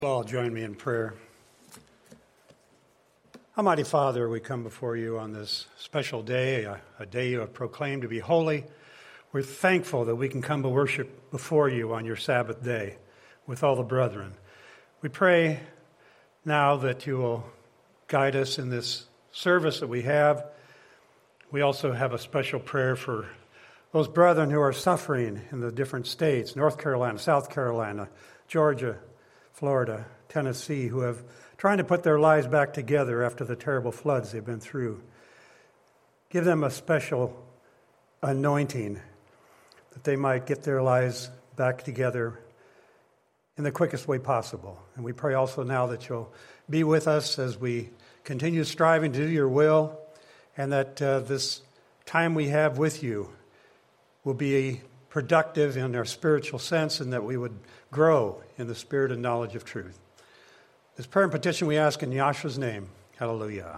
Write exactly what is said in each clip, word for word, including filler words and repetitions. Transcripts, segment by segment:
All join me in prayer. Almighty Father, we come before you on this special day, a, a day you have proclaimed to be holy. We're thankful that we can come to worship before you on your Sabbath day with all the brethren. We pray now that you will guide us in this service that we have. We also have a special prayer for those brethren who are suffering in the different states, North Carolina, South Carolina, Georgia, Florida, Tennessee, who have trying to put their lives back together after the terrible floods they've been through. Give them a special anointing that they might get their lives back together in the quickest way possible. And we pray also now that you'll be with us as we continue striving to do your will, and that uh, this time we have with you will be productive in our spiritual sense, and that we would grow in the spirit and knowledge of truth. This prayer and petition we ask in Yahshua's name. Hallelujah.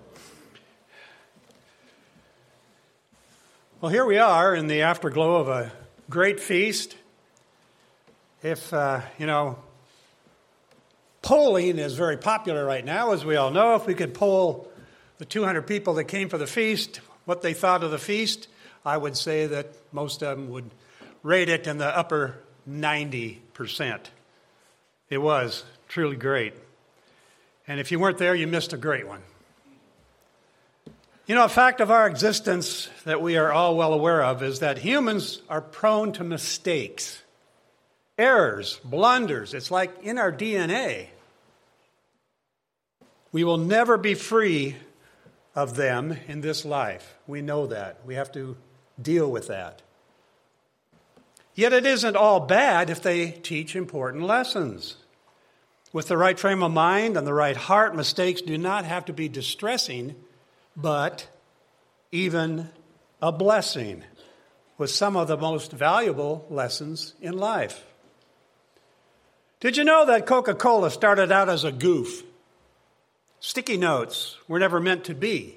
Well, here we are in the afterglow of a great feast. If, uh, you know, polling is very popular right now, as we all know. If we could poll the two hundred people that came for the feast, what they thought of the feast, I would say that most of them would rate it in the upper ninety percent. It was truly great. And if you weren't there, you missed a great one. You know, a fact of our existence that we are all well aware of is that humans are prone to mistakes, errors, blunders. It's like in our D N A. We will never be free of them in this life. We know that. We have to deal with that. Yet it isn't all bad if they teach important lessons. With the right frame of mind and the right heart, mistakes do not have to be distressing, but even a blessing, with some of the most valuable lessons in life. Did you know that Coca-Cola started out as a goof? Sticky notes were never meant to be,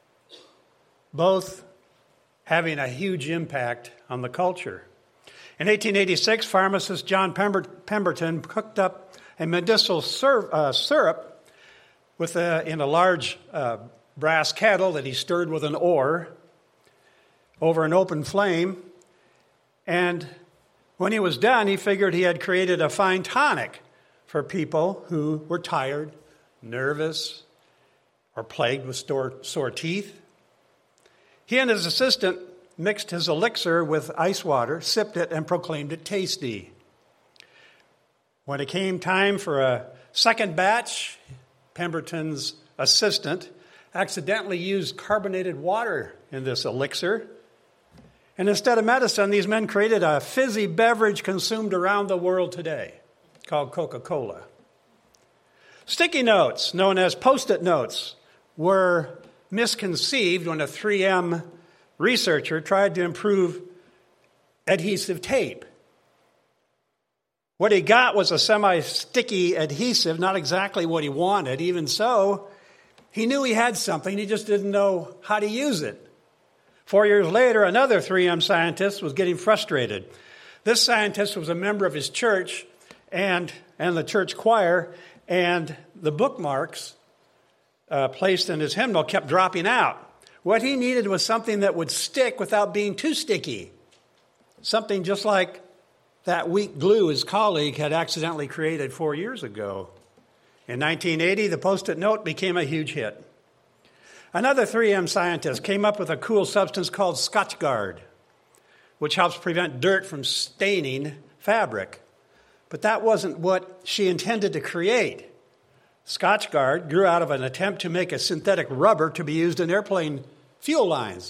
both having a huge impact on the culture. In eighteen eighty-six, pharmacist John Pember- Pemberton cooked up a medicinal syrup, uh, syrup with a, in a large uh, brass kettle that he stirred with an oar over an open flame. And when he was done, he figured he had created a fine tonic for people who were tired, nervous, or plagued with sore, sore teeth. He and his assistant mixed his elixir with ice water, sipped it, and proclaimed it tasty. When it came time for a second batch, Pemberton's assistant accidentally used carbonated water in this elixir. And instead of medicine, these men created a fizzy beverage consumed around the world today called Coca-Cola. Sticky notes, known as Post-it notes, were misconceived when a three M researcher tried to improve adhesive tape. What he got was a semi-sticky adhesive, not exactly what he wanted. Even so, he knew he had something, he just didn't know how to use it. Four years later, another three M scientist was getting frustrated. This scientist was a member of his church and, and the church choir, and the bookmarks uh, placed in his hymnal kept dropping out. What he needed was something that would stick without being too sticky. Something just like that weak glue his colleague had accidentally created four years ago. In nineteen eighty, the Post-it note became a huge hit. Another three M scientist came up with a cool substance called Scotchgard, which helps prevent dirt from staining fabric. But that wasn't what she intended to create. Scotchgard grew out of an attempt to make a synthetic rubber to be used in airplane fuel lines.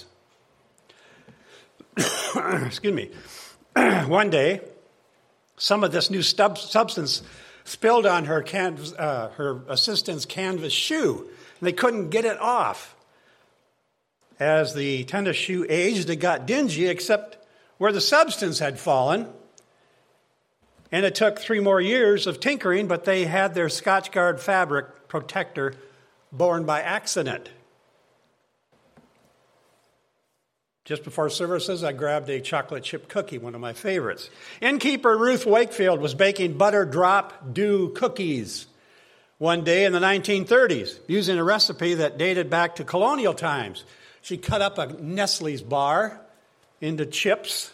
Excuse me. One day, some of this new stub- substance spilled on her canvas, uh, her assistant's canvas shoe, and they couldn't get it off. As the tennis shoe aged, it got dingy, except where the substance had fallen. And it took three more years of tinkering, but they had their Scotchgard fabric protector born by accident. Just before services, I grabbed a chocolate chip cookie, one of my favorites. Innkeeper Ruth Wakefield was baking butter drop dew cookies one day in the nineteen thirties, using a recipe that dated back to colonial times. She cut up a Nestle's bar into chips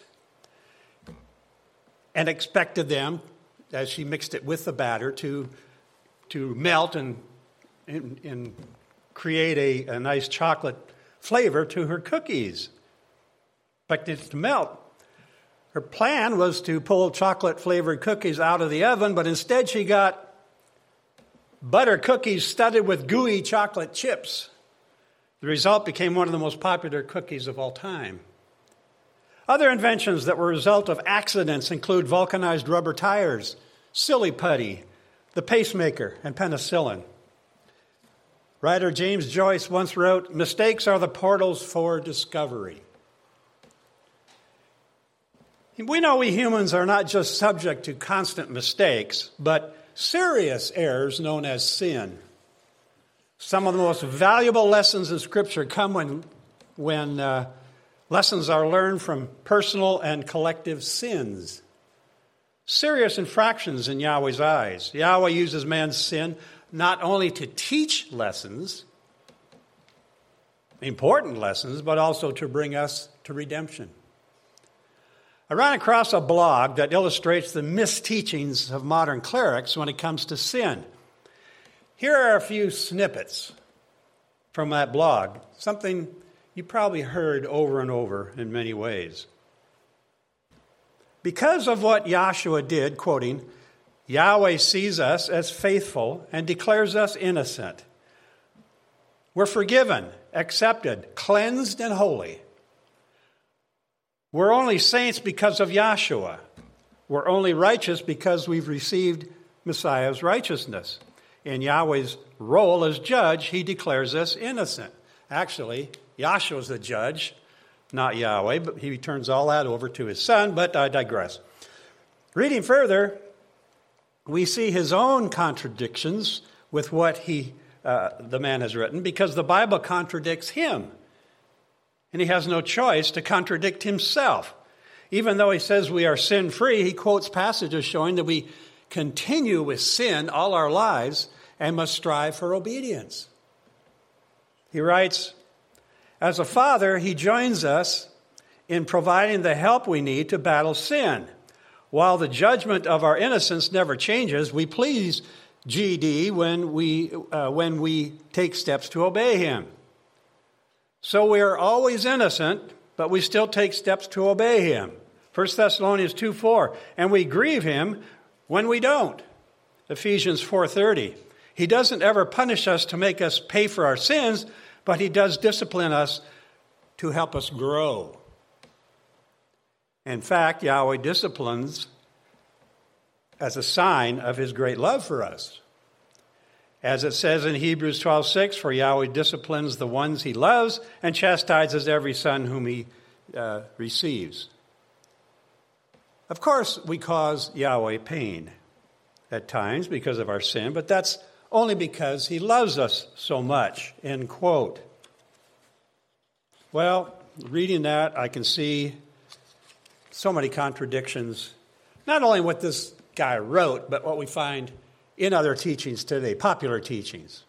and expected them, as she mixed it with the batter, to, to melt and, and, and create a, a nice chocolate flavor to her cookies. Expected it to melt. Her plan was to pull chocolate-flavored cookies out of the oven, but instead she got butter cookies studded with gooey chocolate chips. The result became one of the most popular cookies of all time. Other inventions that were a result of accidents include vulcanized rubber tires, silly putty, the pacemaker, and penicillin. Writer James Joyce once wrote, "Mistakes are the portals for discovery." We know we humans are not just subject to constant mistakes, but serious errors known as sin. Some of the most valuable lessons in Scripture come when, when uh, lessons are learned from personal and collective sins. Serious infractions in Yahweh's eyes. Yahweh uses man's sin not only to teach lessons, important lessons, but also to bring us to redemption. I ran across a blog that illustrates the misteachings of modern clerics when it comes to sin. Here are a few snippets from that blog, something you probably heard over and over in many ways. Because of what Yahshua did, quoting, Yahweh sees us as faithful and declares us innocent. We're forgiven, accepted, cleansed, and holy. We're only saints because of Yahshua. We're only righteous because we've received Messiah's righteousness. In Yahweh's role as judge, he declares us innocent. Actually, Yahshua's the judge, not Yahweh, but he turns all that over to his son, but I digress. Reading further, we see his own contradictions with what he, uh, the man has written, because the Bible contradicts him. And he has no choice to contradict himself. Even though he says we are sin-free, he quotes passages showing that we continue with sin all our lives and must strive for obedience. He writes, as a father, he joins us in providing the help we need to battle sin. While the judgment of our innocence never changes, we please G D when we, uh, when we take steps to obey him. So we are always innocent, but we still take steps to obey him. First Thessalonians two four, and we grieve him when we don't. Ephesians four thirty, he doesn't ever punish us to make us pay for our sins, but he does discipline us to help us grow. In fact, Yahweh disciplines as a sign of his great love for us. As it says in Hebrews twelve six, for Yahweh disciplines the ones he loves and chastises every son whom he uh, receives. Of course, we cause Yahweh pain at times because of our sin, but that's only because he loves us so much, end quote. Well, reading that, I can see so many contradictions, not only what this guy wrote, but what we find in other teachings today, popular teachings.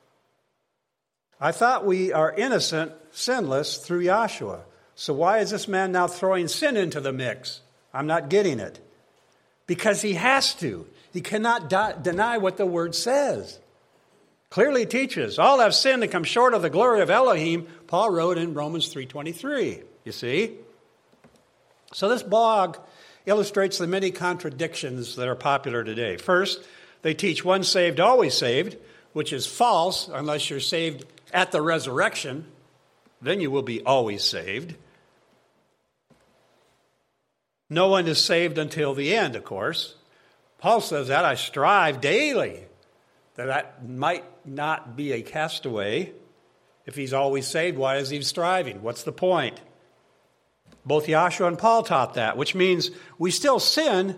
I thought we are innocent, sinless through Yahshua. So why is this man now throwing sin into the mix? I'm not getting it. Because he has to. He cannot di- deny what the word says. Clearly teaches, all have sinned and come short of the glory of Elohim, Paul wrote in Romans three twenty-three. You see? So this blog illustrates the many contradictions that are popular today. First, they teach once saved, always saved, which is false unless you're saved at the resurrection. Then you will be always saved. No one is saved until the end, of course. Paul says that I strive daily that I might not be a castaway. If he's always saved, why is he striving? What's the point? Both Yahshua and Paul taught that, which means we still sin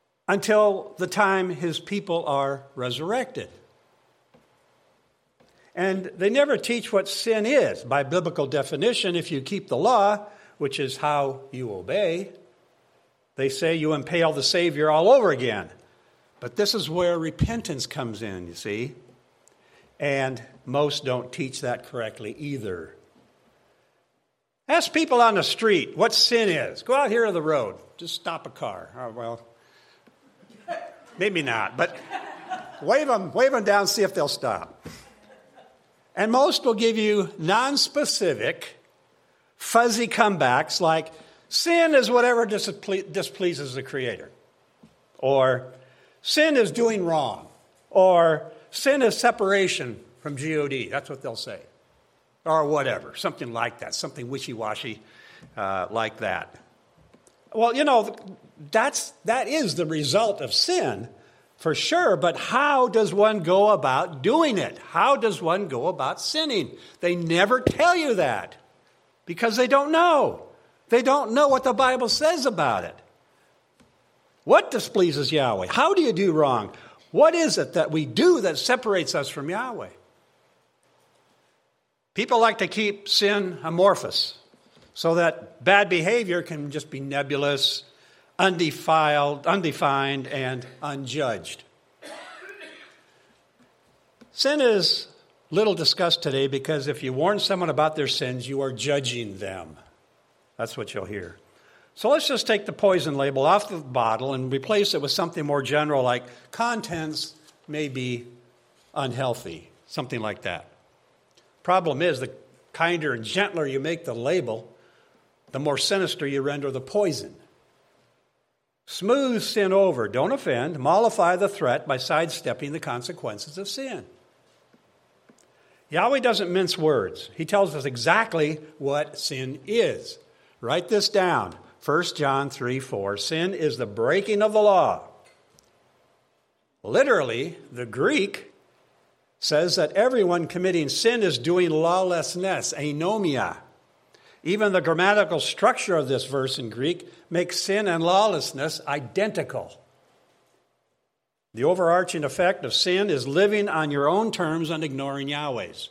until the time his people are resurrected. And they never teach what sin is. By biblical definition, if you keep the law, which is how you obey, they say you impale the Savior all over again. But this is where repentance comes in, you see. And most don't teach that correctly either. Ask people on the street what sin is. Go out here on the road. Just stop a car. Oh, well, maybe not. But wave them, wave them down, see if they'll stop. And most will give you non-specific, fuzzy comebacks like, sin is whatever disple- displeases the Creator. Or, sin is doing wrong. Or, sin is separation from G O D. That's what they'll say. Or whatever, something like that, something wishy-washy uh, like that. Well, you know, that's that is the result of sin, for sure, but how does one go about doing it? How does one go about sinning? They never tell you that because they don't know. They don't know what the Bible says about it. What displeases Yahweh? How do you do wrong? What is it that we do that separates us from Yahweh? People like to keep sin amorphous so that bad behavior can just be nebulous, undefiled, undefined, and unjudged. Sin is little discussed today because if you warn someone about their sins, you are judging them. That's what you'll hear. So let's just take the poison label off the bottle and replace it with something more general like contents may be unhealthy, something like that. Problem is, the kinder and gentler you make the label, the more sinister you render the poison. Smooth sin over, don't offend, mollify the threat by sidestepping the consequences of sin. Yahweh doesn't mince words. He tells us exactly what sin is. Write this down. First John three four. Sin is the breaking of the law. Literally, the Greek says that everyone committing sin is doing lawlessness, anomia. Even the grammatical structure of this verse in Greek makes sin and lawlessness identical. The overarching effect of sin is living on your own terms and ignoring Yahweh's.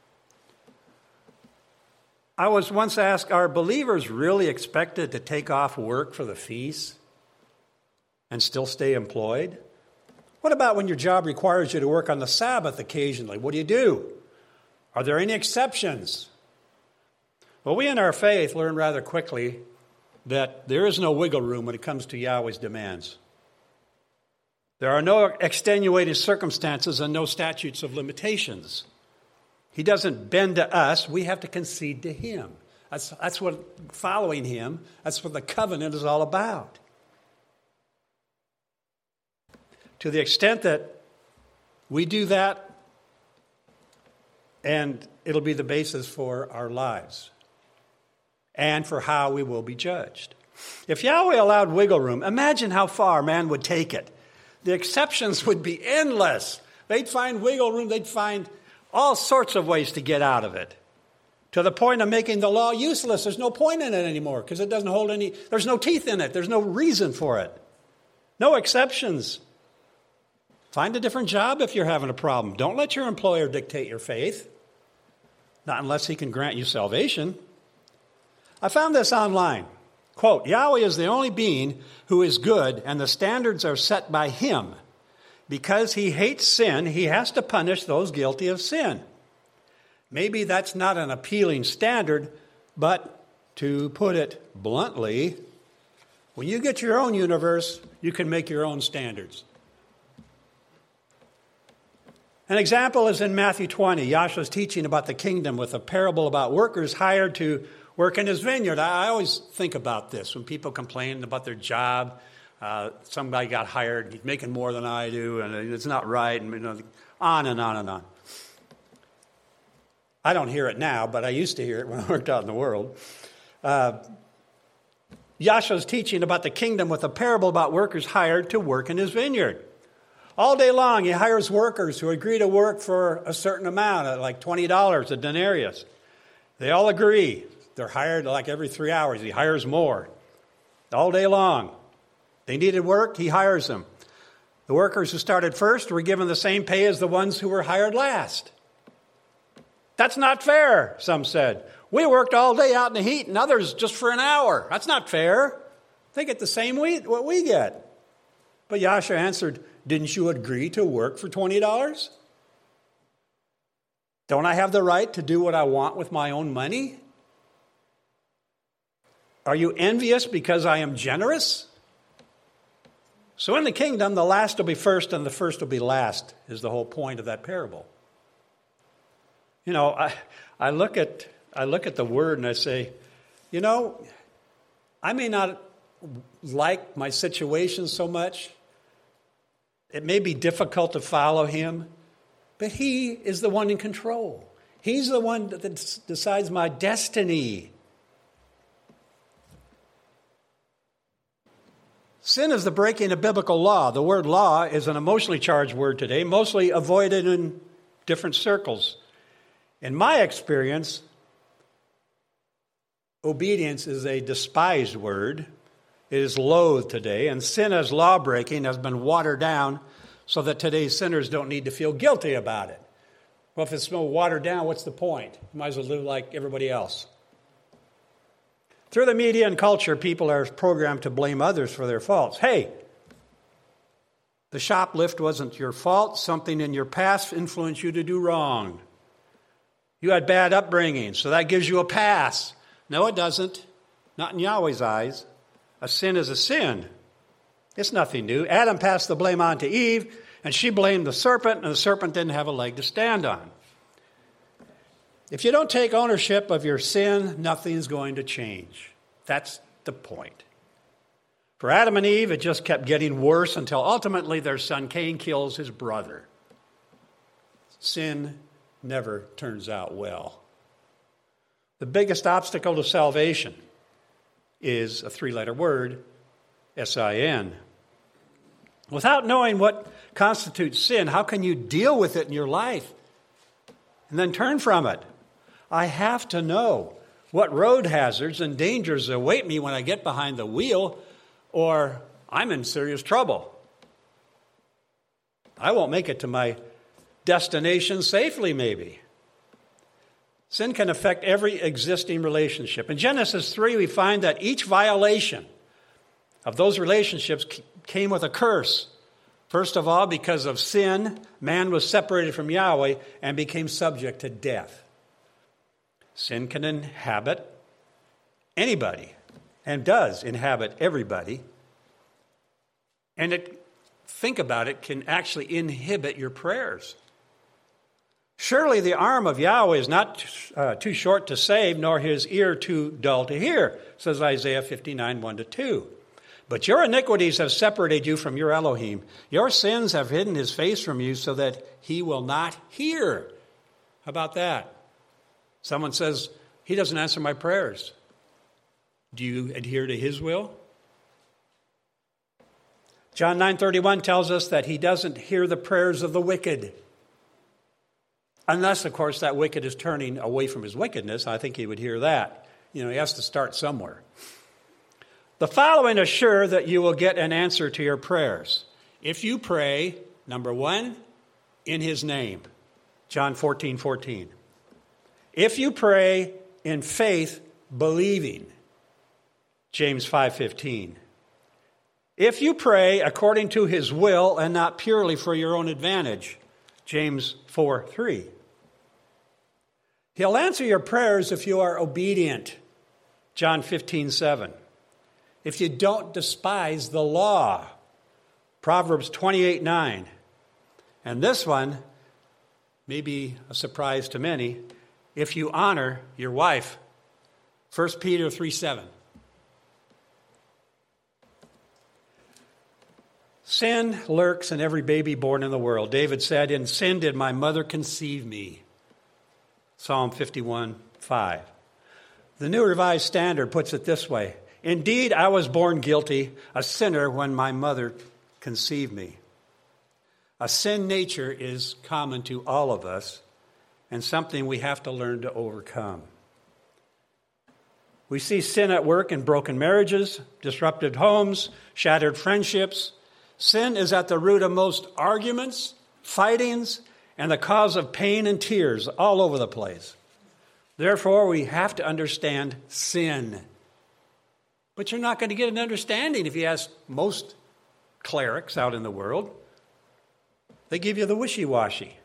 I was once asked, are believers really expected to take off work for the feast and still stay employed? What about when your job requires you to work on the Sabbath occasionally? What do you do? Are there any exceptions? Well, we in our faith learn rather quickly that there is no wiggle room when it comes to Yahweh's demands. There are no extenuating circumstances and no statutes of limitations. He doesn't bend to us. We have to concede to him. That's, that's what following him, that's what the covenant is all about. To the extent that we do that, and it'll be the basis for our lives and for how we will be judged. If Yahweh allowed wiggle room, imagine how far man would take it. The exceptions would be endless. They'd find wiggle room. They'd find all sorts of ways to get out of it, to the point of making the law useless. There's no point in it anymore because it doesn't hold any, there's no teeth in it. There's no reason for it. No exceptions. Find a different job if you're having a problem. Don't let your employer dictate your faith, not unless he can grant you salvation. I found this online. Quote, Yahweh is the only being who is good, and the standards are set by him. Because he hates sin, he has to punish those guilty of sin. Maybe that's not an appealing standard, but to put it bluntly, when you get your own universe, you can make your own standards. An example is in Matthew twenty. Yahshua's teaching about the kingdom with a parable about workers hired to work in his vineyard. I always think about this when people complain about their job. Uh, somebody got hired, he's making more than I do, and it's not right, and you know, on and on and on. I don't hear it now, but I used to hear it when I worked out in the world. Uh, Yahshua's teaching about the kingdom with a parable about workers hired to work in his vineyard. All day long, he hires workers who agree to work for a certain amount, like twenty dollars a denarius. They all agree. They're hired like every three hours. He hires more. All day long. They needed work, he hires them. The workers who started first were given the same pay as the ones who were hired last. That's not fair, some said. We worked all day out in the heat and others just for an hour. That's not fair. They get the same we, what we get. But Yasha answered, didn't you agree to work for twenty dollars? Don't I have the right to do what I want with my own money? Are you envious because I am generous? So in the kingdom, the last will be first and the first will be last, is the whole point of that parable. You know, I, I look at I look at the word and I say, you know, I may not like my situation so much. It may be difficult to follow him, but he is the one in control. He's the one that decides my destiny. Sin is the breaking of biblical law. The word law is an emotionally charged word today, mostly avoided in different circles. In my experience, obedience is a despised word. It is loathed today, and sin as law-breaking has been watered down so that today's sinners don't need to feel guilty about it. Well, if it's so watered down, what's the point? You might as well live like everybody else. Through the media and culture, people are programmed to blame others for their faults. Hey, the shoplift wasn't your fault. Something in your past influenced you to do wrong. You had bad upbringing, so that gives you a pass. No, it doesn't. Not in Yahweh's eyes. A sin is a sin. It's nothing new. Adam passed the blame on to Eve, and she blamed the serpent, and the serpent didn't have a leg to stand on. If you don't take ownership of your sin, nothing's going to change. That's the point. For Adam and Eve, it just kept getting worse until ultimately their son Cain kills his brother. Sin never turns out well. The biggest obstacle to salvation is a three-letter word, S I N. Without knowing what constitutes sin, how can you deal with it in your life and then turn from it? I have to know what road hazards and dangers await me when I get behind the wheel, or I'm in serious trouble. I won't make it to my destination safely, maybe. Sin can affect every existing relationship. In Genesis three, we find that each violation of those relationships came with a curse. First of all, because of sin, man was separated from Yahweh and became subject to death. Sin can inhabit anybody and does inhabit everybody. And it, think about it, can actually inhibit your prayers. Surely the arm of Yahweh is not uh, too short to save, nor his ear too dull to hear, says Isaiah fifty-nine, one to two. But your iniquities have separated you from your Elohim. Your sins have hidden his face from you so that he will not hear. How about that? Someone says, he doesn't answer my prayers. Do you adhere to his will? John nine thirty-one tells us that he doesn't hear the prayers of the wicked. Unless, of course, that wicked is turning away from his wickedness. I think he would hear that. You know, he has to start somewhere. The following assure that you will get an answer to your prayers. If you pray, number one, in his name. John fourteen fourteen. If you pray in faith, believing. James five fifteen. If you pray according to his will and not purely for your own advantage. James four three. He'll answer your prayers if you are obedient. John fifteen seven. If you don't despise the law. Proverbs twenty-eight nine. And this one may be a surprise to many. If you honor your wife. First Peter three seven. Sin lurks in every baby born in the world. David said, in sin did my mother conceive me. Psalm fifty-one five. The New Revised Standard puts it this way. Indeed, I was born guilty, a sinner when my mother conceived me. A sin nature is common to all of us and something we have to learn to overcome. We see sin at work in broken marriages, disrupted homes, shattered friendships. Sin is at the root of most arguments, fightings, and the cause of pain and tears all over the place. Therefore, we have to understand sin. But you're not going to get an understanding if you ask most clerics out in the world. They give you the wishy-washy.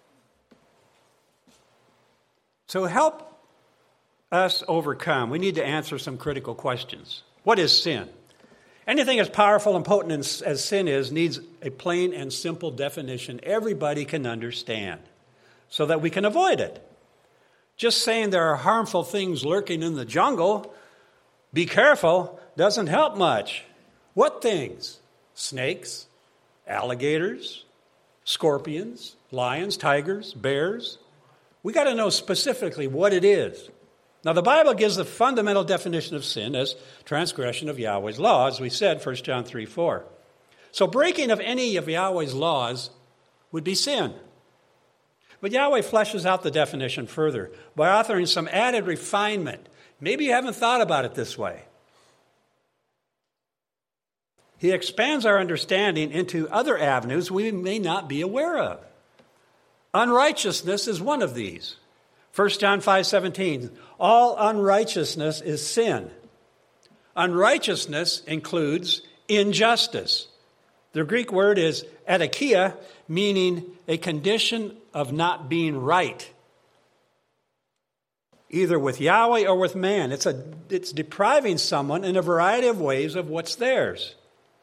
So help us overcome. We need to answer some critical questions. What is sin? Anything as powerful and potent as, as sin is needs a plain and simple definition everybody can understand so that we can avoid it. Just saying there are harmful things lurking in the jungle, be careful, doesn't help much. What things? Snakes, alligators, scorpions, lions, tigers, bears. We got to know specifically what it is. Now, the Bible gives the fundamental definition of sin as transgression of Yahweh's law, as we said, First John three four. So breaking of any of Yahweh's laws would be sin. But Yahweh fleshes out the definition further by offering some added refinement. Maybe you haven't thought about it this way. He expands our understanding into other avenues we may not be aware of. Unrighteousness is one of these. First John five seventeen, all unrighteousness is sin. Unrighteousness includes injustice. The Greek word is adakia, meaning a condition of not being right, either with Yahweh or with man. It's, a, it's depriving someone in a variety of ways of what's theirs.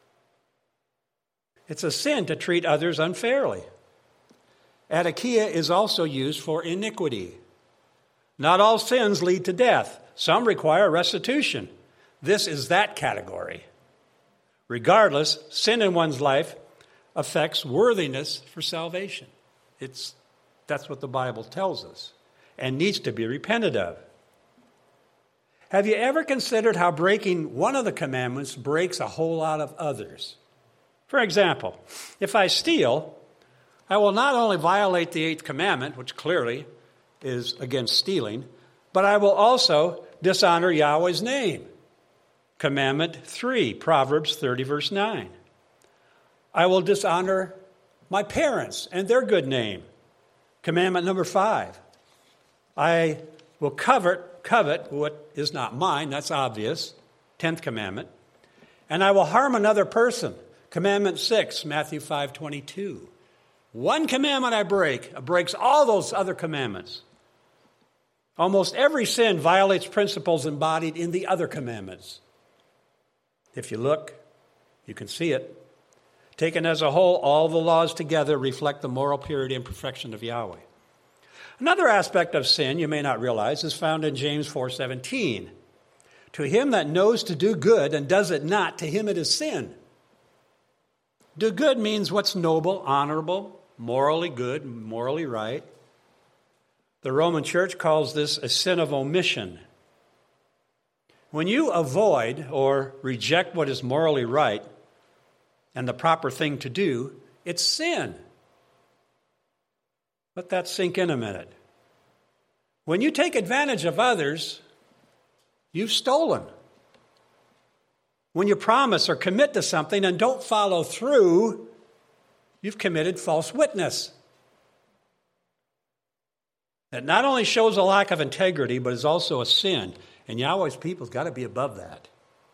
It's a sin to treat others unfairly. Adakia is also used for iniquity. Not all sins lead to death. Some require restitution. This is that category. Regardless, sin in one's life affects worthiness for salvation. It's, that's what the Bible tells us and needs to be repented of. Have you ever considered how breaking one of the commandments breaks a whole lot of others? For example, if I steal, I will not only violate the eighth commandment, which clearly is against stealing, but I will also dishonor Yahweh's name. Commandment three, Proverbs thirty, verse nine. I will dishonor my parents and their good name. Commandment number five. I will covet, covet what is not mine, that's obvious, tenth commandment. And I will harm another person. Commandment six, Matthew five twenty-two. One commandment I break breaks all those other commandments. Almost every sin violates principles embodied in the other commandments. If you look, you can see it. Taken as a whole, all the laws together reflect the moral purity and perfection of Yahweh. Another aspect of sin you may not realize is found in James four seventeen. To him that knows to do good and does it not, to him it is sin. Do good means what's noble, honorable, morally good, morally right. The Roman Church calls this a sin of omission. When you avoid or reject what is morally right and the proper thing to do, it's sin. Let that sink in a minute. When you take advantage of others, you've stolen. When you promise or commit to something and don't follow through, you've committed false witness. That not only shows a lack of integrity, but is also a sin. And Yahweh's people's got to be above that.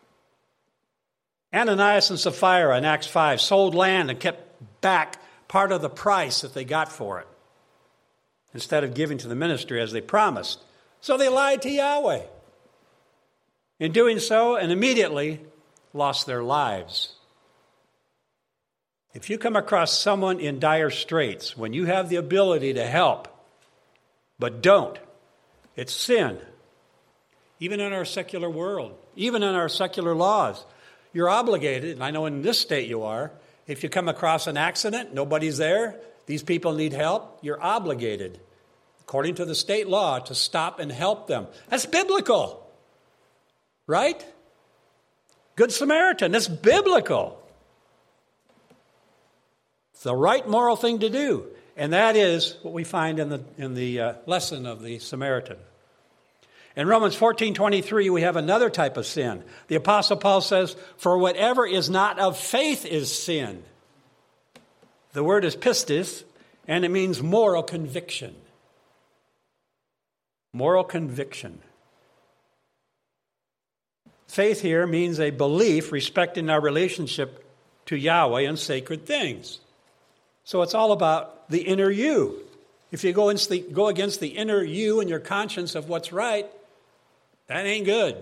Ananias and Sapphira in Acts five sold land and kept back part of the price that they got for it, instead of giving to the ministry as they promised. So they lied to Yahweh. In doing so, and immediately lost their lives. If you come across someone in dire straits, when you have the ability to help, but don't, it's sin. Even in our secular world, even in our secular laws, you're obligated, and I know in this state you are, if you come across an accident, nobody's there, these people need help, you're obligated, according to the state law, to stop and help them. That's biblical, right? Good Samaritan, that's biblical. It's the right moral thing to do. And that is what we find in the in the uh, lesson of the Samaritan. In Romans fourteen twenty-three, we have another type of sin. The Apostle Paul says, for whatever is not of faith is sin. The word is pistis, And it means moral conviction. Moral conviction. Faith here means a belief respecting our relationship to Yahweh and sacred things. So it's all about the inner you. If you go, the, go against the inner you and your conscience of what's right, that ain't good.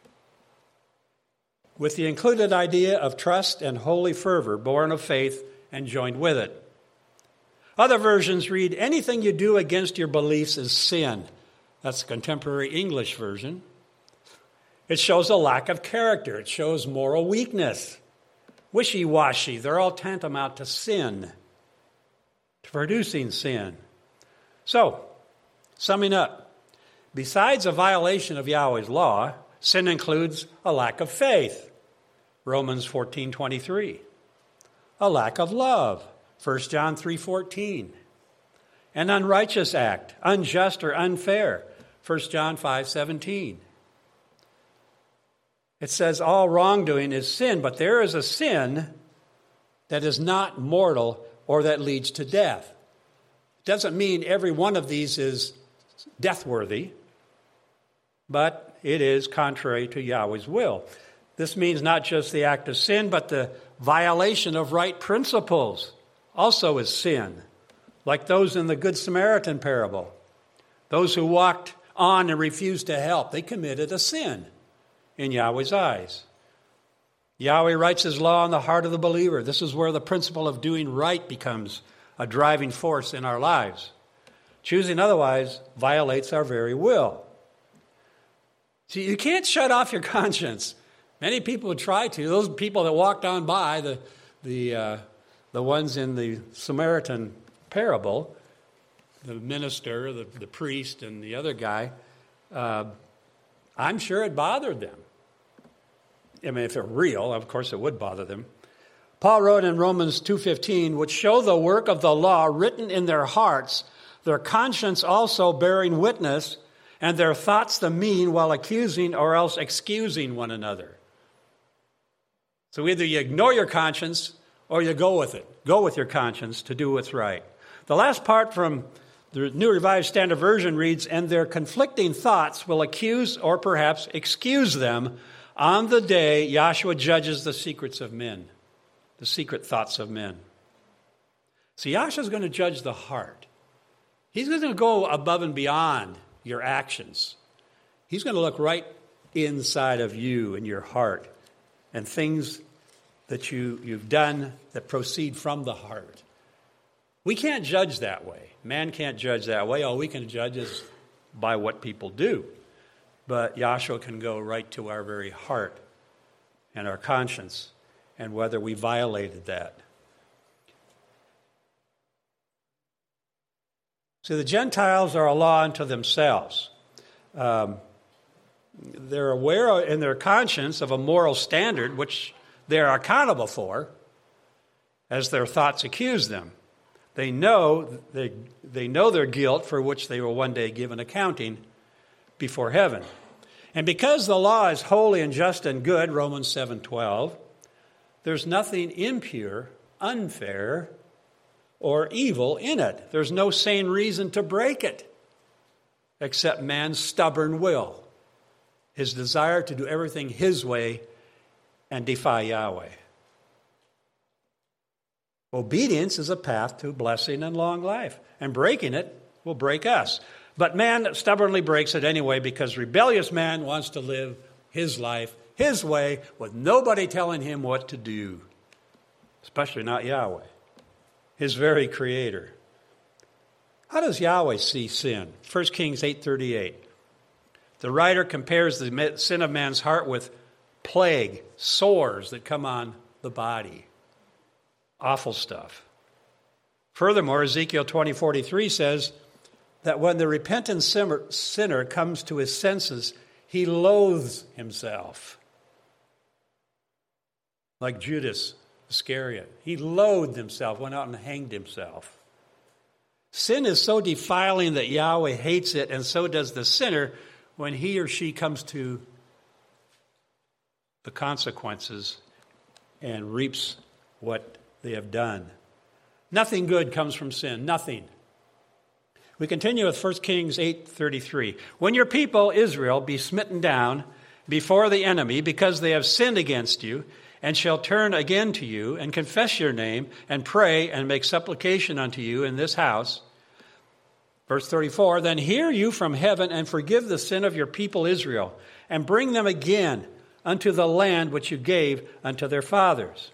With the included idea of trust and holy fervor born of faith and joined with it. Other versions read, anything you do against your beliefs is sin. That's the contemporary English version. It shows a lack of character. It shows moral weakness. Wishy-washy. They're all tantamount to sin, to producing sin. So, summing up, besides a violation of Yahweh's law, sin includes a lack of faith, Romans fourteen twenty-three. A lack of love, First John three fourteen. An unrighteous act, unjust or unfair, First John five seventeen. It says all wrongdoing is sin, but there is a sin that is not mortal or that leads to death. It doesn't mean every one of these is death-worthy, but it is contrary to Yahweh's will. This means not just the act of sin, but the violation of right principles also is sin, like those in the Good Samaritan parable. Those who walked on and refused to help, they committed a sin in Yahweh's eyes. Yahweh writes his law on the heart of the believer. This is where the principle of doing right becomes a driving force in our lives. Choosing otherwise violates our very will. See, you can't shut off your conscience. Many people would try to. Those people that walked on by, the the uh, the ones in the Samaritan parable, the minister, the, the priest, and the other guy, uh, I'm sure it bothered them. I mean, if they're real, of course it would bother them. Paul wrote in Romans two fifteen, which show the work of the law written in their hearts, their conscience also bearing witness, and their thoughts the mean while accusing or else excusing one another. So either you ignore your conscience or you go with it. Go with your conscience to do what's right. The last part from the New Revised Standard Version reads, and their conflicting thoughts will accuse or perhaps excuse them on the day Yahshua judges the secrets of men, the secret thoughts of men. So Yahshua's going to judge the heart. He's going to go above and beyond your actions. He's going to look right inside of you and your heart and things that you, you've done that proceed from the heart. We can't judge that way. Man can't judge that way. All we can judge is by what people do. But Yahshua can go right to our very heart and our conscience and whether we violated that. So the Gentiles are a law unto themselves. Um, they're aware in their conscience of a moral standard which they're accountable for as their thoughts accuse them. They know they, they know their guilt for which they will one day give an accounting before heaven. And because the law is holy and just and good, Romans seven twelve, there's nothing impure, unfair, or evil in it. There's no sane reason to break it except man's stubborn will, his desire to do everything his way and defy Yahweh. Obedience is a path to blessing and long life, and breaking it will break us. But man stubbornly breaks it anyway because rebellious man wants to live his life his way with nobody telling him what to do, especially not Yahweh, his very creator. How does Yahweh see sin? First Kings eight thirty-eight. The writer compares the sin of man's heart with plague, sores that come on the body. Awful stuff. Furthermore, Ezekiel twenty forty-three says that when the repentant sinner comes to his senses, he loathes himself. Like Judas Iscariot. He loathed himself, went out and hanged himself. Sin is so defiling that Yahweh hates it, and so does the sinner when he or she comes to the consequences and reaps what they have done. Nothing good comes from sin. Nothing. We continue with First Kings eight thirty-three. When your people, Israel, be smitten down before the enemy because they have sinned against you, and shall turn again to you, and confess your name, and pray, and make supplication unto you in this house. Verse thirty-four, then hear you from heaven, and forgive the sin of your people Israel, and bring them again unto the land which you gave unto their fathers.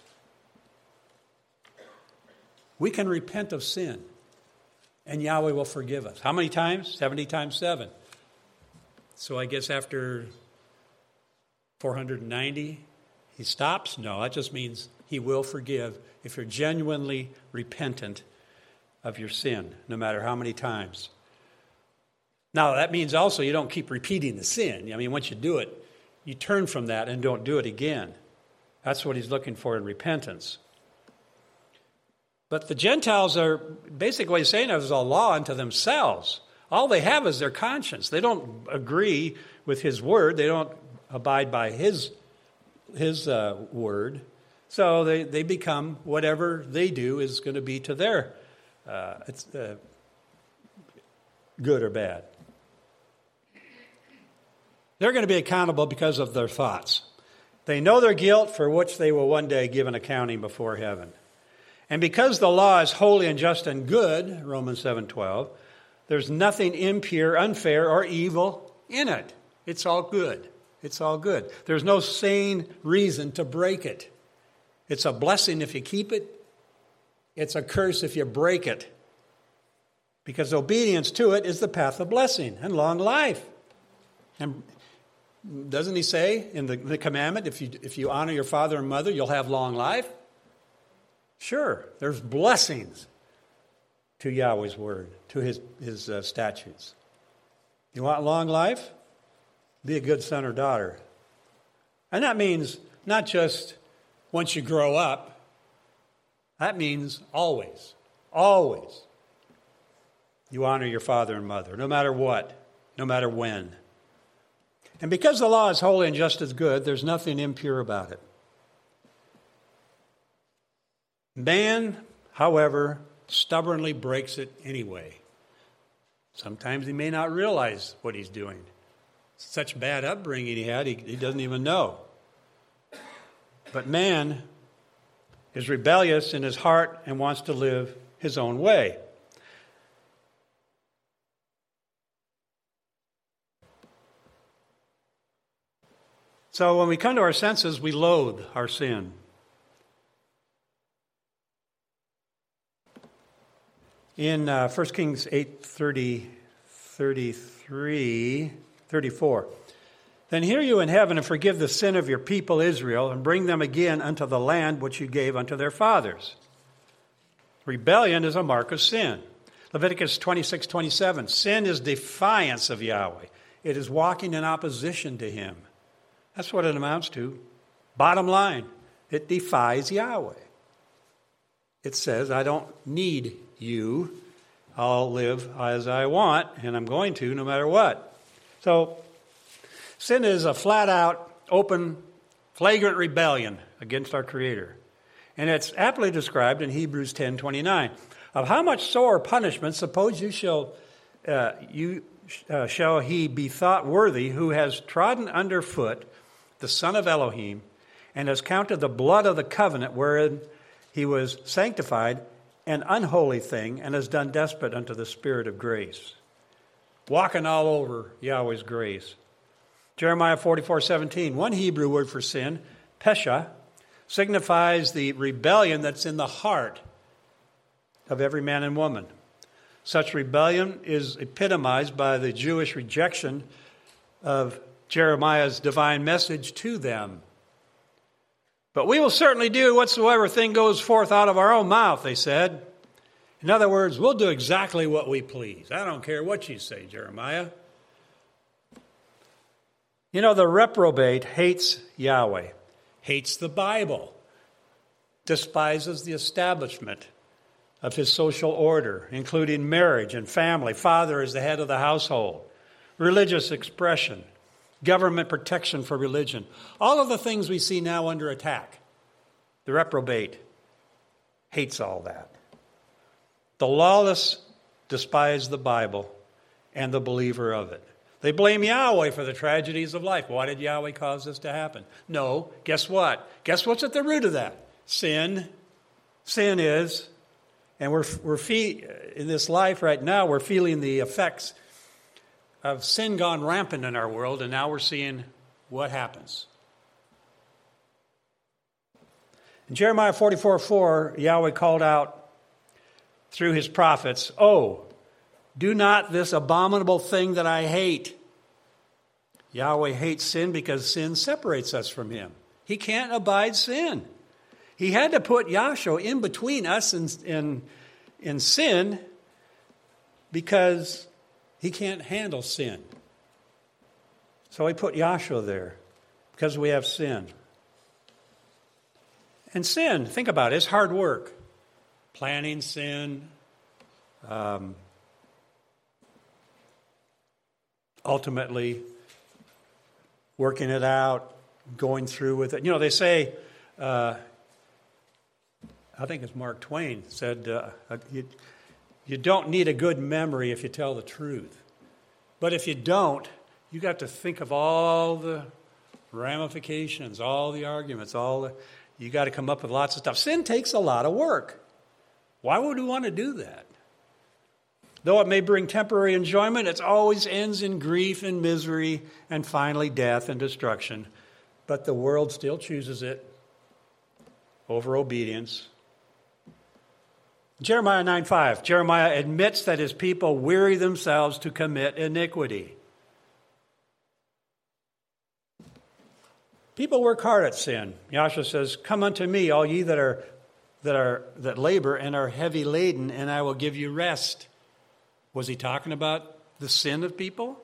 We can repent of sin, and Yahweh will forgive us. How many times? seventy times seven. So I guess after four hundred ninety... he stops? No, that just means he will forgive if you're genuinely repentant of your sin, no matter how many times. Now, that means also you don't keep repeating the sin. I mean, once you do it, you turn from that and don't do it again. That's what he's looking for in repentance. But the Gentiles are basically saying there's a law unto themselves. All they have is their conscience. They don't agree with his word. They don't abide by his his uh, word. So they, they become whatever they do is going to be to their uh, it's, uh, good or bad. They're going to be accountable because of their thoughts. They know their guilt for which they will one day give an accounting before heaven. And because the law is holy and just and good, Romans seven twelve, there's nothing impure, unfair, or evil in it. It's all good. It's all good. There's no sane reason to break it. It's a blessing if you keep it. It's a curse if you break it. Because obedience to it is the path of blessing and long life. And doesn't he say in the, the commandment, if you, if you honor your father and mother, you'll have long life? Sure, there's blessings to Yahweh's word, to his, his uh, statutes. You want long life? Be a good son or daughter. And that means not just once you grow up. That means always, always. You honor your father and mother, no matter what, no matter when. And because the law is holy and just as good, there's nothing impure about it. Man, however, stubbornly breaks it anyway. Sometimes he may not realize what he's doing. Such bad upbringing he had, he, he doesn't even know. But man is rebellious in his heart and wants to live his own way. So when we come to our senses, we loathe our sin. In uh, First Kings eight thirty, thirty-three, thirty-four, then hear you in heaven and forgive the sin of your people Israel and bring them again unto the land which you gave unto their fathers. Rebellion is a mark of sin. Leviticus twenty-six twenty-seven, sin is defiance of Yahweh. It is walking in opposition to him. That's what it amounts to. Bottom line, it defies Yahweh. It says, I don't need you. I'll live as I want, and I'm going to no matter what. So, sin is a flat-out, open, flagrant rebellion against our Creator. And it's aptly described in Hebrews ten twenty-nine. Of how much sore punishment, suppose you shall, uh, you uh, shall he be thought worthy who has trodden underfoot the Son of Elohim, and has counted the blood of the covenant wherein he was sanctified an unholy thing, and has done despot unto the Spirit of grace. Walking all over Yahweh's grace. Jeremiah forty-four seventeen, one Hebrew word for sin, pesha, signifies the rebellion that's in the heart of every man and woman. Such rebellion is epitomized by the Jewish rejection of Jeremiah's divine message to them. But we will certainly do whatsoever thing goes forth out of our own mouth, they said. In other words, we'll do exactly what we please. I don't care what you say, Jeremiah. You know, the reprobate hates Yahweh, hates the Bible, despises the establishment of his social order, including marriage and family. Father is the head of the household, religious expression, government protection for religion. All of the things we see now under attack. The reprobate hates all that. The lawless despise the Bible and the believer of it. They blame Yahweh for the tragedies of life. Why did Yahweh cause this to happen? No. Guess what? Guess what's at the root of that? Sin. Sin is. And we're, we're fe- in this life right now, we're feeling the effects of sin gone rampant in our world, and now we're seeing what happens. In Jeremiah forty-four four, Yahweh called out through his prophets, "Oh, do not this abominable thing that I hate." Yahweh hates sin because sin separates us from him. He can't abide sin. He had to put Yahshua in between us and in, in sin because he can't handle sin. So he put Yahshua there because we have sin. And sin, think about it, it's hard work. Planning sin, um, ultimately working it out, going through with it. You know, they say, uh, I think it's Mark Twain said, uh, you, you don't need a good memory if you tell the truth. But if you don't, you got to think of all the ramifications, all the arguments, all the, you got to come up with lots of stuff. Sin takes a lot of work. Why would we want to do that? Though it may bring temporary enjoyment, it always ends in grief and misery and finally death and destruction. But the world still chooses it over obedience. Jeremiah nine five, Jeremiah admits that his people weary themselves to commit iniquity. People work hard at sin. Yahshua says, "Come unto me, all ye that are that are that labor and are heavy laden, and I will give you rest." Was he talking about the sin of people?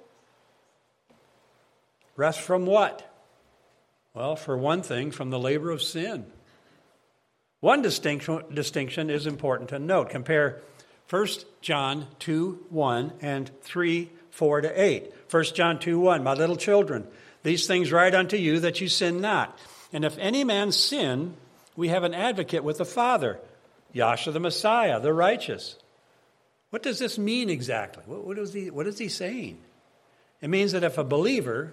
Rest from what? Well, for one thing, from the labor of sin. One distinction, distinction is important to note. Compare First John two one and three four to eight. First John two one, "My little children, these things write unto you that you sin not. And if any man sin, we have an advocate with the Father, Yahshua the Messiah, the righteous." What does this mean exactly? What, what, is he, what is he saying? It means that if a believer,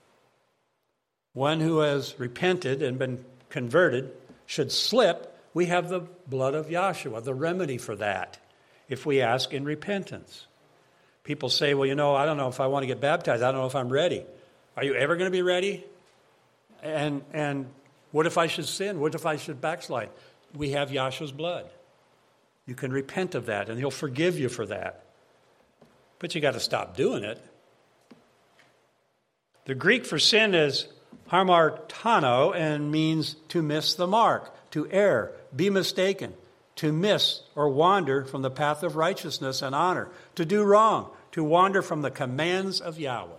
one who has repented and been converted, should slip, we have the blood of Yahshua, the remedy for that, if we ask in repentance. People say, well, you know, I don't know if I want to get baptized. I don't know if I'm ready. Are you ever going to be ready? And and what if I should sin? What if I should backslide? We have Yahshua's blood. You can repent of that, and he'll forgive you for that. But you got to stop doing it. The Greek for sin is hamartano and means to miss the mark, to err, be mistaken, to miss or wander from the path of righteousness and honor, to do wrong, to wander from the commands of Yahweh.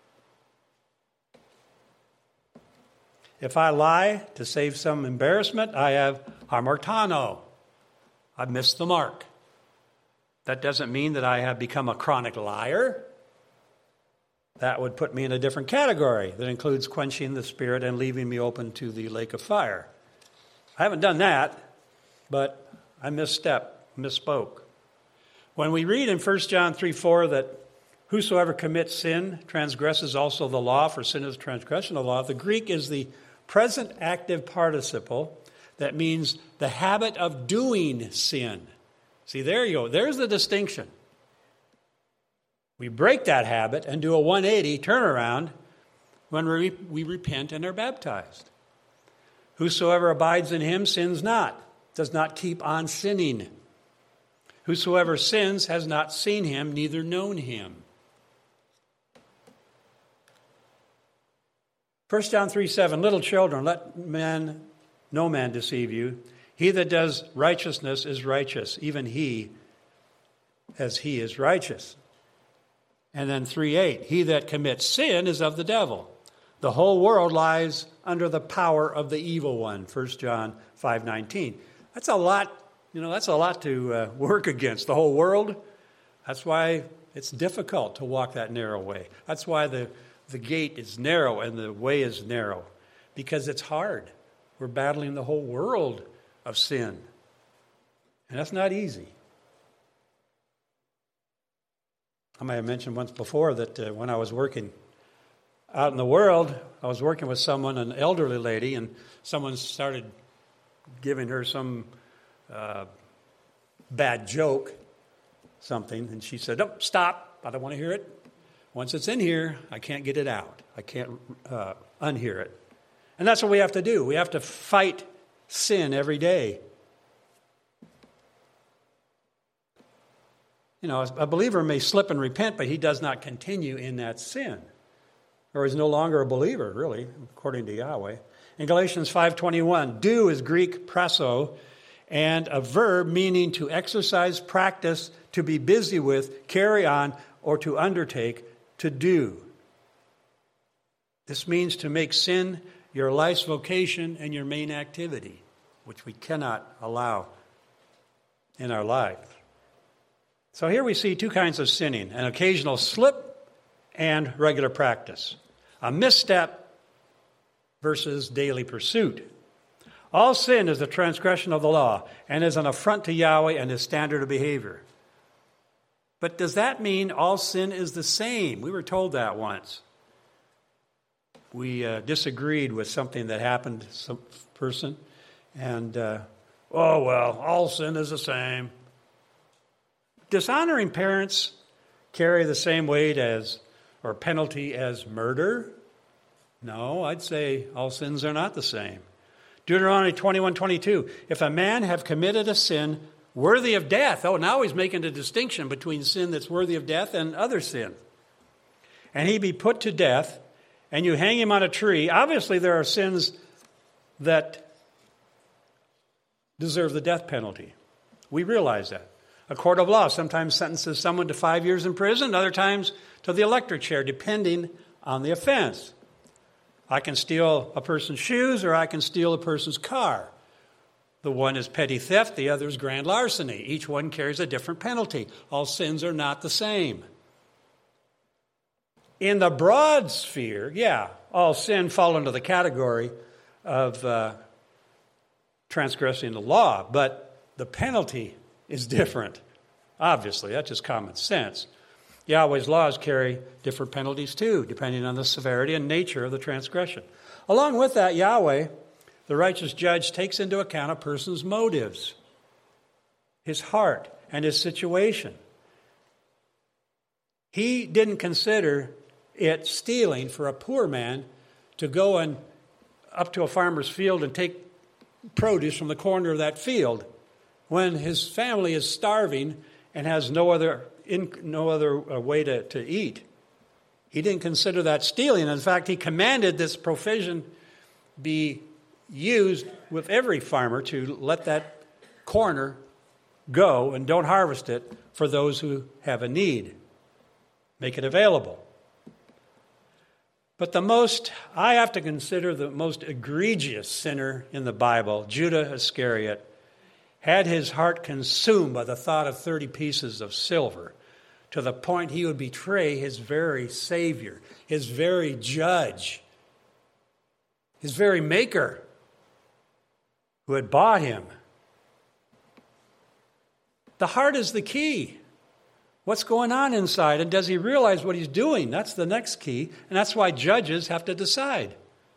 If I lie to save some embarrassment, I have hamartano. I've missed the mark. That doesn't mean that I have become a chronic liar. That would put me in a different category that includes quenching the spirit and leaving me open to the lake of fire. I haven't done that, but I misstepped, misspoke. When we read in First John three four that whosoever commits sin transgresses also the law, for sin is transgression of the law, the Greek is the present active participle that means the habit of doing sin. See, there you go. There's the distinction. We break that habit and do a one eighty turnaround when we, we repent and are baptized. Whosoever abides in him sins not, does not keep on sinning. Whosoever sins has not seen him, neither known him. First John three seven, little children, let man, no man deceive you. He that does righteousness is righteous, even he as he is righteous. And then three eight, he that commits sin is of the devil. The whole world lies under the power of the evil one, First John five nineteen. That's a lot, you know, that's a lot to uh, work against. The whole world, that's why it's difficult to walk that narrow way. That's why the, the gate is narrow and the way is narrow, because it's hard. We're battling the whole world of sin. And that's not easy. I may have mentioned once before that uh, when I was working out in the world, I was working with someone, an elderly lady, and someone started giving her some uh, bad joke, something, and she said, "Oh, stop, I don't want to hear it. Once it's in here, I can't get it out. I can't uh, unhear it." And that's what we have to do. We have to fight sin every day. You know, a believer may slip and repent, but he does not continue in that sin. Or he's no longer a believer, really, according to Yahweh. In Galatians five twenty-one, do is Greek prasso, and a verb meaning to exercise, practice, to be busy with, carry on, or to undertake, to do. This means to make sin your life's vocation and your main activity, which we cannot allow in our life. So here we see two kinds of sinning, an occasional slip and regular practice. A misstep versus daily pursuit. All sin is a transgression of the law and is an affront to Yahweh and his standard of behavior. But does that mean all sin is the same? We were told that once. We uh, disagreed with something that happened to some person, and, uh, oh, well, all sin is the same. Dishonoring parents carry the same weight as, or penalty as murder? No, I'd say all sins are not the same. Deuteronomy twenty-one twenty-two, if a man have committed a sin worthy of death, oh, now he's making a distinction between sin that's worthy of death and other sin, and he be put to death, and you hang him on a tree, obviously there are sins that deserve the death penalty. We realize that. A court of law sometimes sentences someone to five years in prison, other times to the electric chair, depending on the offense. I can steal a person's shoes, or I can steal a person's car. The one is petty theft, the other is grand larceny. Each one carries a different penalty. All sins are not the same. In the broad sphere, yeah, all sin fall into the category of uh, transgressing the law, but the penalty is different. Obviously, that's just common sense. Yahweh's laws carry different penalties too, depending on the severity and nature of the transgression. Along with that, Yahweh, the righteous judge, takes into account a person's motives, his heart, and his situation. He didn't consider it stealing for a poor man to go and up to a farmer's field and take produce from the corner of that field when his family is starving and has no other in, no other way to, to eat. He didn't consider that stealing. In fact, he commanded this provision be used with every farmer to let that corner go and don't harvest it for those who have a need. Make it available. But the most, I have to consider the most egregious sinner in the Bible, Judas Iscariot, had his heart consumed by the thought of thirty pieces of silver, to the point he would betray his very Savior, his very judge, his very maker, who had bought him. The heart is the key. What's going on inside? And does he realize what he's doing? That's the next key. And that's why judges have to decide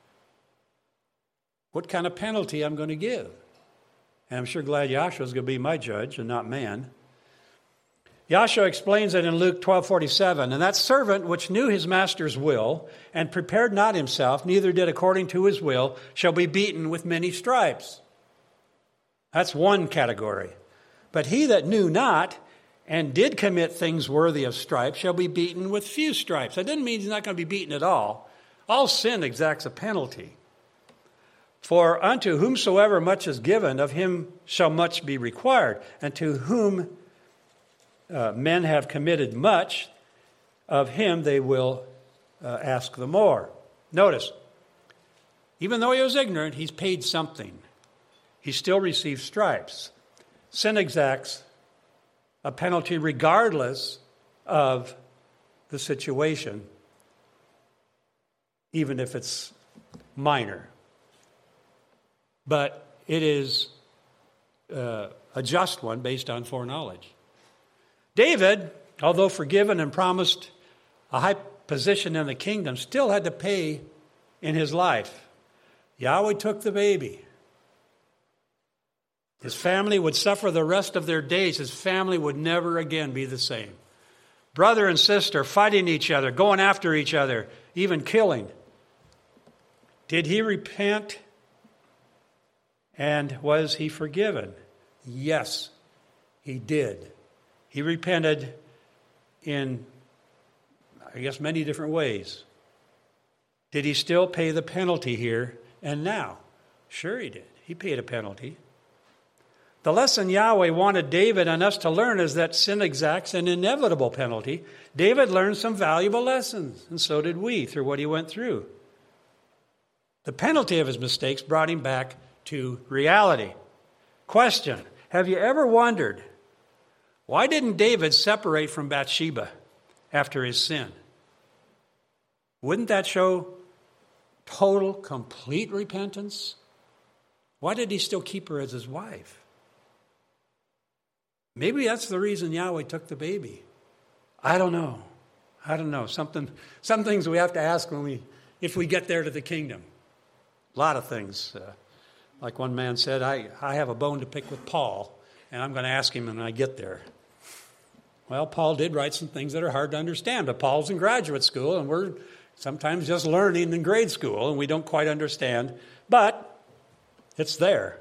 what kind of penalty I'm going to give. And I'm sure glad Yahshua is going to be my judge and not man. Yahshua explains it in Luke twelve forty-seven. And that servant which knew his master's will and prepared not himself, neither did according to his will, shall be beaten with many stripes. That's one category. But he that knew not and did commit things worthy of stripes shall be beaten with few stripes. That doesn't mean he's not going to be beaten at all. All sin exacts a penalty. For unto whomsoever much is given, of him shall much be required. And to whom uh, men have committed much, of him they will uh, ask the more. Notice, even though he was ignorant, he's paid something. He still receives stripes. Sin exacts a penalty regardless of the situation, even if it's minor. But it is uh, a just one based on foreknowledge. David, although forgiven and promised a high position in the kingdom, still had to pay in his life. Yahweh took the baby. His family would suffer the rest of their days. His family would never again be the same. Brother and sister fighting each other, going after each other, even killing. Did he repent? And was he forgiven? Yes, he did. He repented in, I guess, many different ways. Did he still pay the penalty here and now? Sure he did. He paid a penalty. The lesson Yahweh wanted David and us to learn is that sin exacts an inevitable penalty. David learned some valuable lessons, and so did we through what he went through. The penalty of his mistakes brought him back to reality. Question: have you ever wondered, why didn't David separate from Bathsheba after his sin? Wouldn't that show total, complete repentance? Why did he still keep her as his wife? Maybe that's the reason Yahweh took the baby. I don't know. I don't know. Something, some things we have to ask when we, if we get there to the kingdom. A lot of things. Uh, like one man said, I, I have a bone to pick with Paul, and I'm going to ask him when I get there. Well, Paul did write some things that are hard to understand, but Paul's in graduate school, and we're sometimes just learning in grade school, and we don't quite understand. But it's there.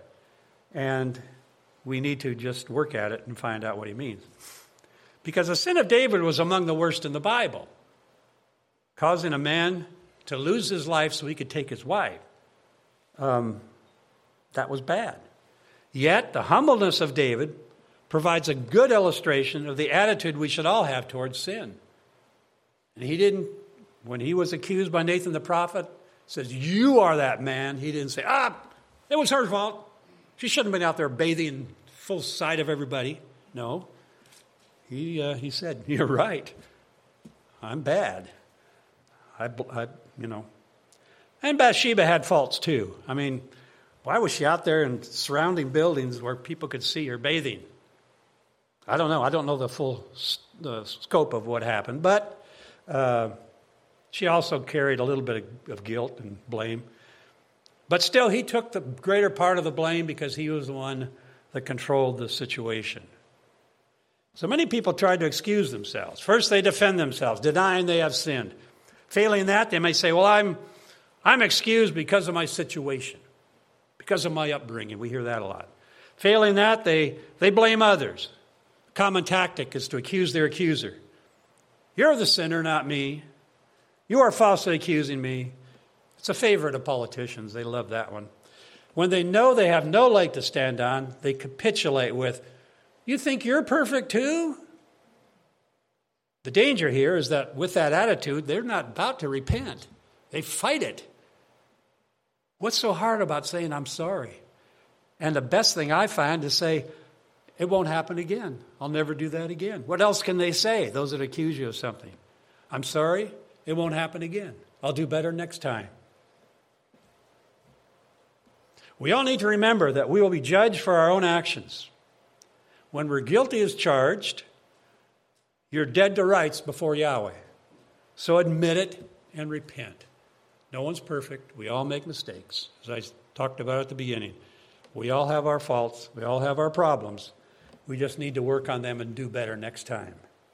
And we need to just work at it and find out what he means. Because the sin of David was among the worst in the Bible, causing a man to lose his life so he could take his wife. Um, that was bad. Yet the humbleness of David provides a good illustration of the attitude we should all have towards sin. And he didn't, when he was accused by Nathan the prophet, says, "You are that man." He didn't say, "Ah, it was her fault. She shouldn't have been out there bathing full sight of everybody." No. He uh, he said, "You're right. I'm bad. I, I, you know." And Bathsheba had faults too. I mean, why was she out there in surrounding buildings where people could see her bathing? I don't know. I don't know the full the scope of what happened. But uh, she also carried a little bit of, of guilt and blame. But still, he took the greater part of the blame because he was the one that controlled the situation. So many people tried to excuse themselves. First, they defend themselves, denying they have sinned. Failing that, they may say, well, I'm, I'm excused because of my situation, because of my upbringing. We hear that a lot. Failing that, they, they blame others. A common tactic is to accuse their accuser. You're the sinner, not me. You are falsely accusing me. It's a favorite of politicians. They love that one. When they know they have no leg to stand on, they capitulate with, "You think you're perfect too?" The danger here is that with that attitude, they're not about to repent. They fight it. What's so hard about saying, "I'm sorry"? And the best thing I find is say, "It won't happen again. I'll never do that again." What else can they say, those that accuse you of something? "I'm sorry. It won't happen again. I'll do better next time." We all need to remember that we will be judged for our own actions. When we're guilty as charged, you're dead to rights before Yahweh. So admit it and repent. No one's perfect. We all make mistakes, as I talked about at the beginning. We all have our faults. We all have our problems. We just need to work on them and do better next time.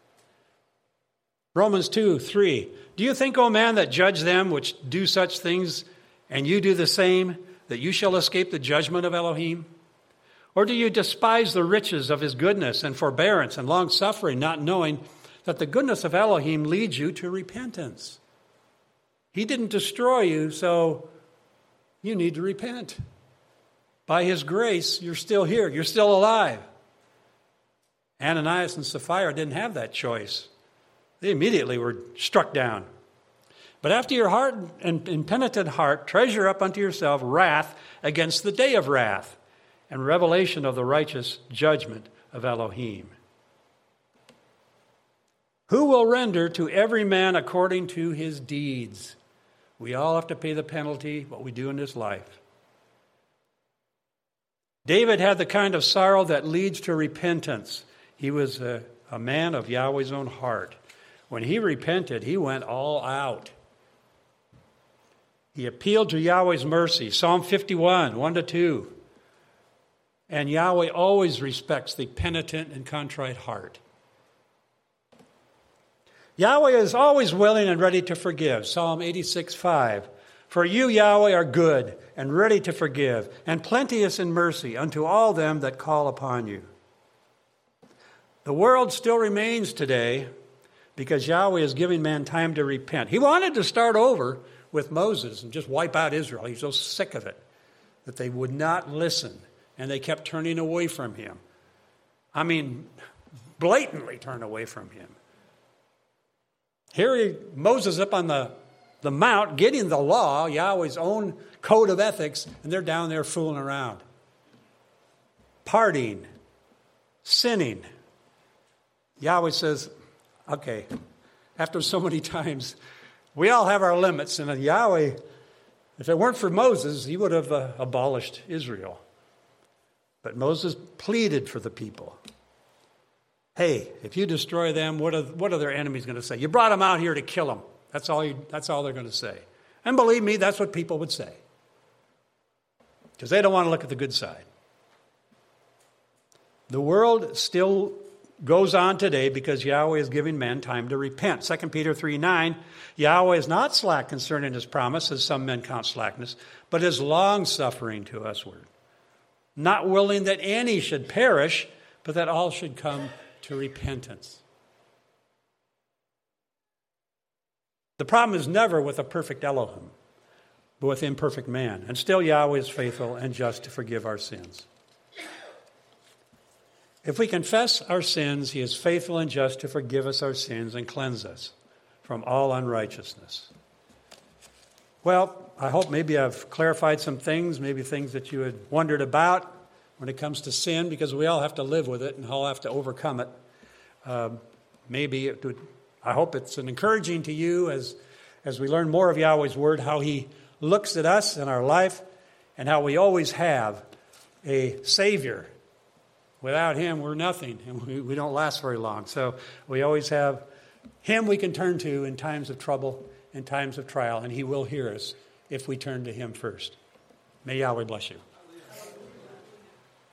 Romans two, three. "Do you think, O man, that judge them which do such things, and you do the same, that you shall escape the judgment of Elohim? Or do you despise the riches of his goodness and forbearance and long-suffering, not knowing that the goodness of Elohim leads you to repentance?" He didn't destroy you, so you need to repent. By his grace, you're still here. You're still alive. Ananias and Sapphira didn't have that choice. They immediately were struck down. But after your heart and impenitent heart, treasure up unto yourself wrath against the day of wrath and revelation of the righteous judgment of Elohim. Who will render to every man according to his deeds? We all have to pay the penalty, what we do in this life. David had the kind of sorrow that leads to repentance. He was a a man of Yahweh's own heart. When he repented, he went all out. He appealed to Yahweh's mercy. Psalm fifty-one, one to two. And Yahweh always respects the penitent and contrite heart. Yahweh is always willing and ready to forgive. Psalm eighty-six, five. For you, Yahweh, are good and ready to forgive, and plenteous in mercy unto all them that call upon you. The world still remains today because Yahweh is giving man time to repent. He wanted to start over with Moses and just wipe out Israel. He's so sick of it that they would not listen, and they kept turning away from him. I mean, blatantly turn away from him. Here he, Moses up on the, the mount getting the law, Yahweh's own code of ethics, and they're down there fooling around. Partying, sinning. Yahweh says, okay, after so many times, we all have our limits. And Yahweh, if it weren't for Moses, he would have uh, abolished Israel. But Moses pleaded for the people. Hey, if you destroy them, what are, what are their enemies going to say? You brought them out here to kill them. That's all, you, that's all they're going to say. And believe me, that's what people would say. Because they don't want to look at the good side. The world still goes on today because Yahweh is giving men time to repent. Second Peter three nine, Yahweh is not slack concerning his promise, as some men count slackness, but is long-suffering to usward, not willing that any should perish, but that all should come to repentance. The problem is never with a perfect Elohim, but with imperfect man. And still Yahweh is faithful and just to forgive our sins. If we confess our sins, he is faithful and just to forgive us our sins and cleanse us from all unrighteousness. Well, I hope maybe I've clarified some things, maybe things that you had wondered about when it comes to sin, because we all have to live with it and all have to overcome it. Uh, maybe it would, I hope it's an encouraging to you as, as we learn more of Yahweh's word, how he looks at us in our life and how we always have a Savior. Without him, we're nothing, and we, we don't last very long. So we always have him we can turn to in times of trouble, in times of trial, and he will hear us if we turn to him first. May Yahweh bless you.